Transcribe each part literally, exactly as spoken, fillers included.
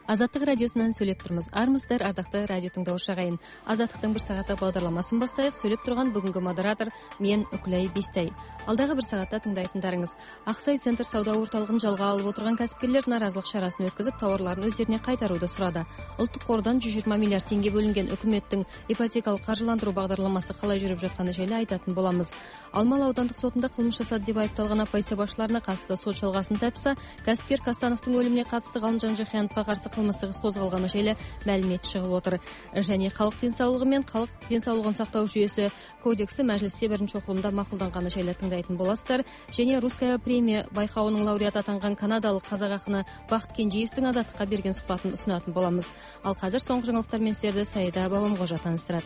Азаттық радиосынан сөйлеп тұрмыз. Армыздар, ардақты радио тыңдаушы ағайын. Азаттықтың бір сағаты бағдарламасын бастайық. Сөйлеп тұрған бүгінгі модератор мен Үкілай Бестай. Алдағы бір сағатта тыңдайтындарыңыз. Ақсай центр сауда орталығын жалға алып отырған кәсіпкерлер наразылық шарасын өткізіп, тауарларын өздеріне қайтаруды сұрады. Ұлттық қордан жүз жиырма миллиард теңге бөлінген үкіметтің ипотекалық қаржыландыру бағдарламасы қалай жүріп жатқаны жайлы айтатын боламыз. Алмалы аудандық сотында қылмыс жасады деп айыпталған оппозиция басшыларына қатысты сот жалғасын тапса, кәсіпкер Қастановтың өліміне қатысты Ғалымжан Жақияновқа қарсы қылмыстық іс қозғалғаны жайлы мәлімет шығып отыр. Және халық денсаулығы мен халық денсаулығын сақтау жүйесі кодексі мәжілісте бірінші оқылымда мақұлданғаны жайлы тыңдайтын боласыздар. Және Русская премия байқауының лауреаты атанған канадалық қазақ ақыны Бақыт Кенжеевтің Азаттыққа берген сұхбатын ұсынатын боламыз. Ал қазір соңғы жаңалықтармен сіздерді Саида Бабамқожа таныстырады.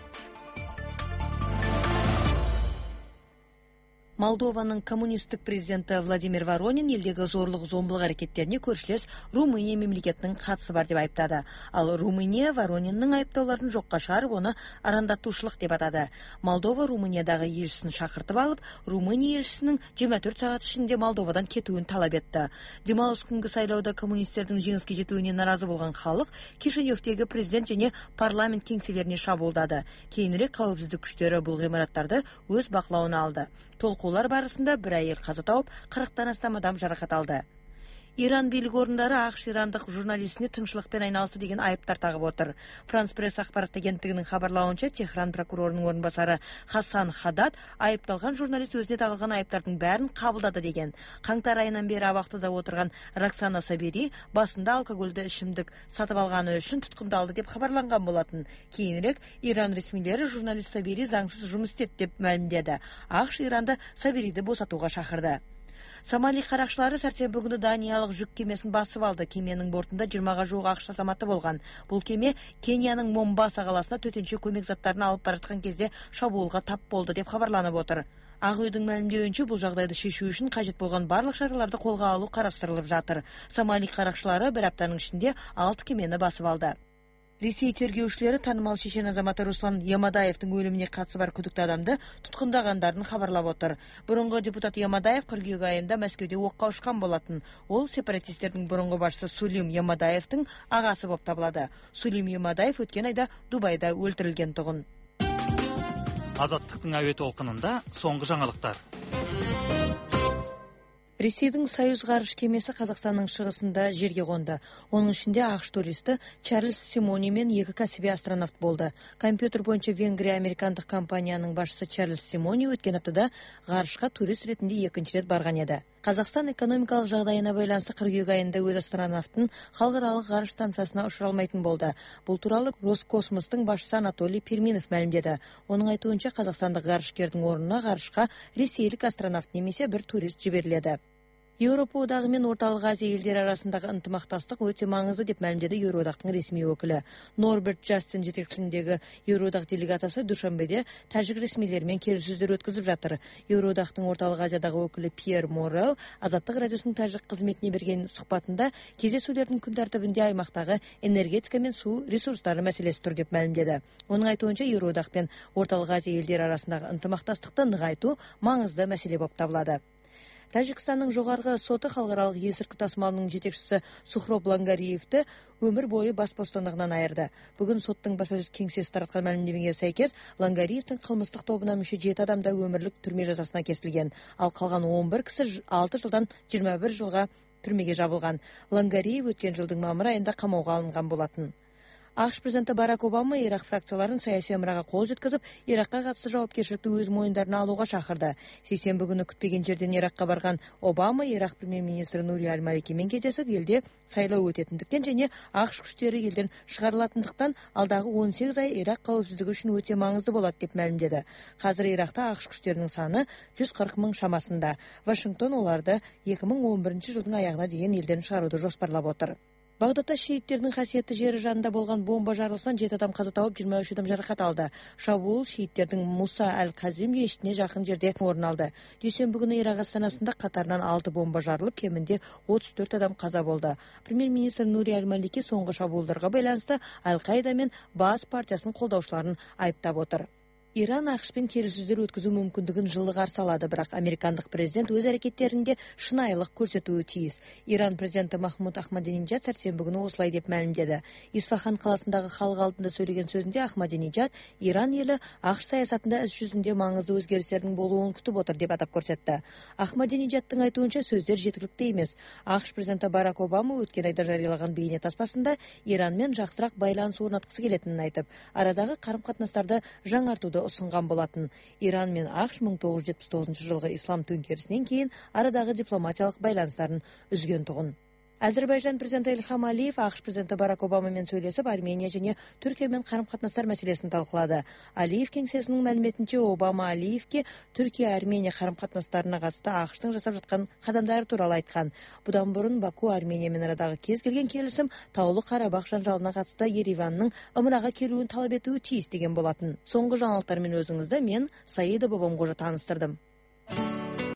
Молдованың коммунистік президенті Владимир Воронин елдегі зорлық-зомбылық әрекеттеріне көршілес Румыния мемлекетінің қатысы бар деп айыптады. Ал Румыния Ворониннің айыптауларын жоққа шығарып, оны арандатушылық деп атады. Молдова Румыниядағы елшісін шақыртып алып, Румыния елшісінің жиырма төрт сағат ішінде Молдовадан кетуін талап етті. Демалыс күнгі сайлауда коммунистердің жеңіске жетуіне наразы болған халық Кишиневтегі президент және парламент кеңселеріне шабуылдады. Кейінірек қауіпсіздік күштері бұл ғимараттарды өз бақылауына алды. Толқулар барысында бір әйел қаза тауып, қырықтан астам адам жарақат алды. Иран билік орындары ақш ирандық журналистіне тыңшылықпен айналысты деген айыптар тағып отыр. Франс пресс ақпарат агенттігінің хабарлауынша, Техран прокурорының орынбасары Хасан Хадад айыпталған журналист өзіне тағылған айыптардың бәрін қабылдады деген. Қаңтар айынан бері абақтыда отырған Роксана Сабири басында алкогольді ішімдік сатып алғаны үшін тұтқындалды деп хабарланған болатын. Кейінірек Иран ресмилері журналист Сабири заңсыз жұмыс істеді деп мәлімдеді. ақш Иранды Сабириді босатуға шақырды. Сомали қарақшылары сәрсенбі күні Даниялық жүк кемесін басып алды. Кеменің бортында жиырмаға жуық ақш азаматы болған. Бұл кеме Кенияның Момбаса қаласына төтенше көмек заттарын алып бара жатқан кезде шабуылға тап болды деп хабарланып отыр. Ақ үйдің мәлімдеуінше, бұл жағдайды шешу үшін қажет болған барлық шараларды қолға алу қарастырылып жатыр. Сомали қарақшылары бір аптаның ішінде алты кемені басып алды. Ресей тергеушілері танымал шешен азаматы Руслан Ямадаевтың өліміне қатысы бар күдікті адамды тұтқындағандарын хабарлап отыр. Бұрынғы депутат Ямадаев қыркүйек айында Мәскеуде оққа ұшқан болатын. Ол сепаратистердің бұрынғы басшысы Сулим Ямадаевтың ағасы болып табылады. Сулим Ямадаев өткен айда Дубайда өлтірілген тұғын. Азаттықтың әуе толқынында соңғы жаңалықтар. Ресейдің Союз ғарыш кемесі Қазақстанның шығысында жерге қонды. Оның ішінде ақш туристі Чарльз Симони мен екі кәсіби астронавт болды. Компьютер бойынша Венгрия американдық компанияның басшысы Чарльз Симони өткен аптада ғарышқа турист ретінде екінші рет барған еді. Қазақстан экономикалық жағдайына байланысты қыркүйек айында өз астронавтын халықаралық ғарыш станциясына ұшыра алмайтын болды. Бұл туралы Роскосмостың басшысы Анатолий Перминов мәлімдеді. Оның айтуынша, қазақстандық ғарышкердің орнына ғарышқа ресейлік астронавт немесе бір турист жіберіледі. Еуропа одағы мен Орталық Азия елдері арасындағы ынтымақтастық өте маңызды деп мәлімдеді Еуроодақтың ресми өкілі. Норберт Джастин жетекшісіндегі Еуроодақ делегациясы Душанбеде тәжік ресмилерімен келіссөздер өткізіп жатыр. Еуроодақтың Орталық Азиядағы өкілі Пьер Морел Азаттық радиосының тәжік қызметіне берген сұхбатында кездесулердің күн тәртібінде аймақтағы энергетика мен су ресурстары мәселесі тұр деп мәлімдеді. Оның айтуынша, Еуроодақ пен Орталық Азия елдері арасындағы ынтымақтастықты нығайту маңызды мәселе болып табылады. Тәжікстанның жоғарғы соты халықаралық есірткі тасымалының жетекшісі Сухроб Лангариевті өмір бойы бас бостандығынан айырды. Бүгін соттың баспасөз кеңсесі таратқан мәлімдемеге сәйкес, Лангариевтің қылмыстық тобына мүше жеті адамда өмірлік түрме жазасына кесілген, ал қалған он бір кісі алты жылдан жиырма бір жылға түрмеге жабылған. Лангариев өткен жылдың мамыр айында қамауға алынған болатын. ақш президенті Барак Обама Ирақ фракцияларын саяси ымыраға қол жеткізіп, Ираққа қатысты жауапкершілікті өз мойындарына алуға шақырды. Сейсенбі күні күтпеген жерден Ираққа барған Обама Ирақ премьер-министрі Нури Аль-Маликимен кездесіп, елде сайлау өтетіндіктен және ақш күштері елден шығарылатындықтан алдағы он сегіз ай Ирақ қауіпсіздігі үшін өте маңызды болады деп мәлімдеді. Қазір Ирақта ақш күштерінің саны жүз қырық мың шамасында. Вашингтон оларды екі мың он бірінші жылдың аяғына дейін елден шығаруды жоспарлап отыр. Бағдатта шииттердің қасиетті жері жанында болған бомба жарылысынан жеті адам қаза тауып, жиырма үш адам жарақат алды. Шабуыл шииттердің Муса Әл-Казим мешітіне жақын жерде орын алды. Дүйсенбі күні Ирақ астанасында қатарынан алты бомба жарылып, кемінде отыз төрт адам қаза болды. Премьер-министр Нури Аль-Малики соңғы шабуылдарға байланысты Аль-Қаида мен Баас партиясының қолдаушыларын айыптап отыр. Иран ақшпен келіссөздер өткізу мүмкіндігін жылы қарсы алады, бірақ американдық президент өз әрекеттерінде шынайылық көрсетуі тиіс. Иран президенті Махмуд Ахмадинеджад сәрсенбі күні осылай деп мәлімдеді. Исфахан қаласындағы халық алдында сөйлеген сөзінде Ахмадинеджад Иран елі ақш саясатында іс жүзінде маңызды өзгерістердің болуын күтіп отыр деп атап көрсетті. Ахмадинеджадтың айтуынша сөздер жеткілікті емес. ақш президенті Барак Обама өткен айда жариялаған бейне таспасында Иранмен жақсырақ байланыс орнатқысы келетінін айтып, арадағы қарым-қатынастарды жаңартуды ұсынған болатын. Иран мен ақш мың тоғыз жүз жетпіс тоғызыншы жылғы ислам төңкерісінен кейін арадағы дипломатиялық байланыстарын үзген тұғын. Әзірбайжан президенті Ильхам Алиев ақш президенті Барак Обамамен сөйлесіп, Армения және Түркиямен қарым-қатынастар мәселесін талқылады. Алиев кеңсесінің мәліметінше, Обама Алиевке Түркия-Армения қарым-қатынастарына қатысты ақштың жасап жатқан қадамдары туралы айтқан. Бұдан бұрын Баку Армениямен арадағы кез келген келісім Таулы Қарабақ жанжалына қатысты Ереванның ымыраға келуін талап етуі тиіс деген болатын. Соңғы жаңалықтармен өзіңізді мен Саида Бабамқожа таныстырдым.